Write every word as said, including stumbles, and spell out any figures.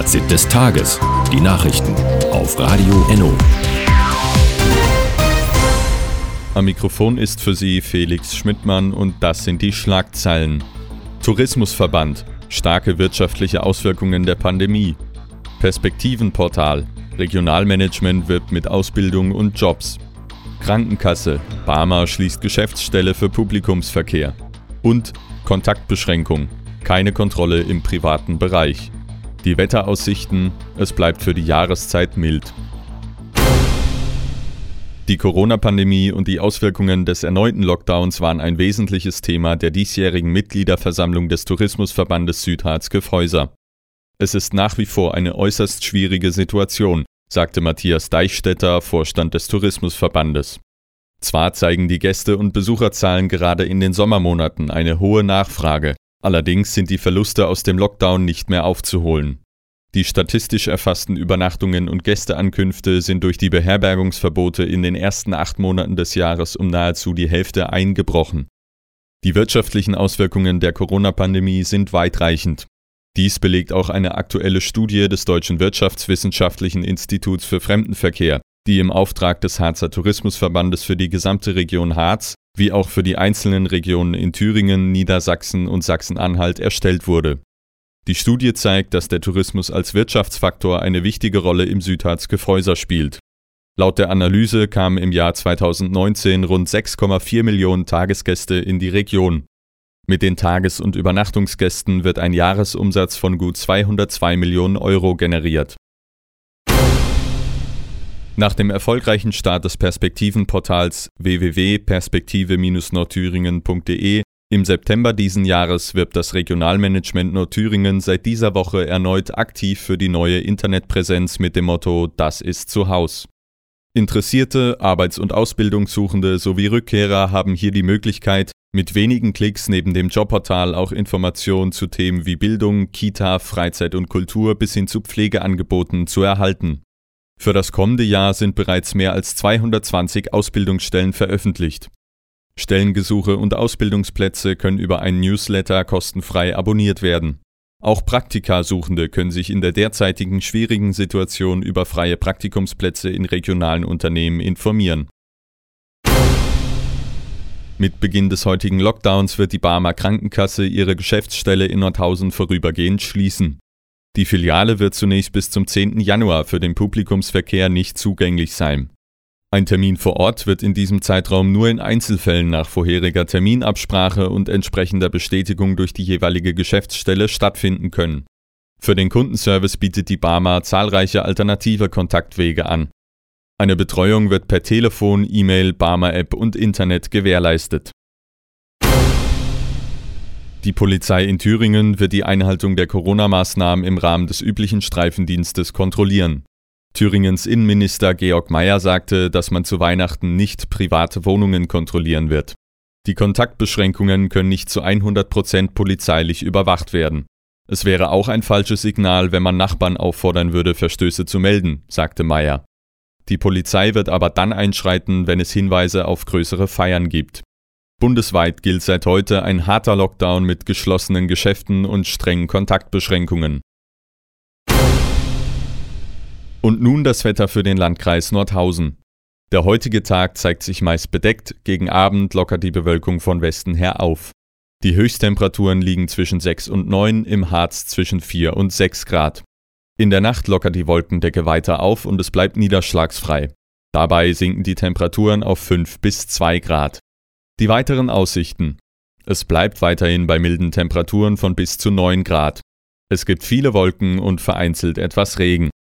Fazit des Tages. Die Nachrichten auf Radio Enno. Am Mikrofon ist für Sie Felix Schmidtmann und das sind die Schlagzeilen. Tourismusverband. Starke wirtschaftliche Auswirkungen der Pandemie. Perspektivenportal. Regionalmanagement wirbt mit Ausbildung und Jobs. Krankenkasse. Barmer schließt Geschäftsstelle für Publikumsverkehr. Und Kontaktbeschränkung. Keine Kontrolle im privaten Bereich. Die Wetteraussichten. Es bleibt für die Jahreszeit mild. Die Corona-Pandemie und die Auswirkungen des erneuten Lockdowns waren ein wesentliches Thema der diesjährigen Mitgliederversammlung des Tourismusverbandes Südharz-Kyffhäuser. Es ist nach wie vor eine äußerst schwierige Situation, sagte Matthias Deichstätter, Vorstand des Tourismusverbandes. Zwar zeigen die Gäste- und Besucherzahlen gerade in den Sommermonaten eine hohe Nachfrage, allerdings sind die Verluste aus dem Lockdown nicht mehr aufzuholen. Die statistisch erfassten Übernachtungen und Gästeankünfte sind durch die Beherbergungsverbote in den ersten acht Monaten des Jahres um nahezu die Hälfte eingebrochen. Die wirtschaftlichen Auswirkungen der Corona-Pandemie sind weitreichend. Dies belegt auch eine aktuelle Studie des Deutschen Wirtschaftswissenschaftlichen Instituts für Fremdenverkehr, die im Auftrag des Harzer Tourismusverbandes für die gesamte Region Harz wie auch für die einzelnen Regionen in Thüringen, Niedersachsen und Sachsen-Anhalt erstellt wurde. Die Studie zeigt, dass der Tourismus als Wirtschaftsfaktor eine wichtige Rolle im Südharz-Kyffhäuser spielt. Laut der Analyse kamen im Jahr zweitausendneunzehn rund sechs Komma vier Millionen Tagesgäste in die Region. Mit den Tages- und Übernachtungsgästen wird ein Jahresumsatz von gut zweihundertzwei Millionen Euro generiert. Nach dem erfolgreichen Start des Perspektivenportals w w w punkt perspektive Bindestrich nordthüringen punkt d e im September diesen Jahres wirbt das Regionalmanagement Nordthüringen seit dieser Woche erneut aktiv für die neue Internetpräsenz mit dem Motto „Das ist zu Haus“. Interessierte, Arbeits- und Ausbildungssuchende sowie Rückkehrer haben hier die Möglichkeit, mit wenigen Klicks neben dem Jobportal auch Informationen zu Themen wie Bildung, Kita, Freizeit und Kultur bis hin zu Pflegeangeboten zu erhalten. Für das kommende Jahr sind bereits mehr als zweihundertzwanzig Ausbildungsstellen veröffentlicht. Stellengesuche und Ausbildungsplätze können über einen Newsletter kostenfrei abonniert werden. Auch Praktikasuchende können sich in der derzeitigen schwierigen Situation über freie Praktikumsplätze in regionalen Unternehmen informieren. Mit Beginn des heutigen Lockdowns wird die Barmer Krankenkasse ihre Geschäftsstelle in Nordhausen vorübergehend schließen. Die Filiale wird zunächst bis zum zehnten Januar für den Publikumsverkehr nicht zugänglich sein. Ein Termin vor Ort wird in diesem Zeitraum nur in Einzelfällen nach vorheriger Terminabsprache und entsprechender Bestätigung durch die jeweilige Geschäftsstelle stattfinden können. Für den Kundenservice bietet die Barmer zahlreiche alternative Kontaktwege an. Eine Betreuung wird per Telefon, E-Mail, Barmer-App und Internet gewährleistet. Die Polizei in Thüringen wird die Einhaltung der Corona-Maßnahmen im Rahmen des üblichen Streifendienstes kontrollieren. Thüringens Innenminister Georg Mayer sagte, dass man zu Weihnachten nicht private Wohnungen kontrollieren wird. Die Kontaktbeschränkungen können nicht zu hundert Prozent polizeilich überwacht werden. Es wäre auch ein falsches Signal, wenn man Nachbarn auffordern würde, Verstöße zu melden, sagte Mayer. Die Polizei wird aber dann einschreiten, wenn es Hinweise auf größere Feiern gibt. Bundesweit gilt seit heute ein harter Lockdown mit geschlossenen Geschäften und strengen Kontaktbeschränkungen. Und nun das Wetter für den Landkreis Nordhausen. Der heutige Tag zeigt sich meist bedeckt, gegen Abend lockert die Bewölkung von Westen her auf. Die Höchsttemperaturen liegen zwischen sechs und neun, im Harz zwischen vier und sechs Grad. In der Nacht lockert die Wolkendecke weiter auf und es bleibt niederschlagsfrei. Dabei sinken die Temperaturen auf fünf bis zwei Grad. Die weiteren Aussichten. Es bleibt weiterhin bei milden Temperaturen von bis zu neun Grad. Es gibt viele Wolken und vereinzelt etwas Regen.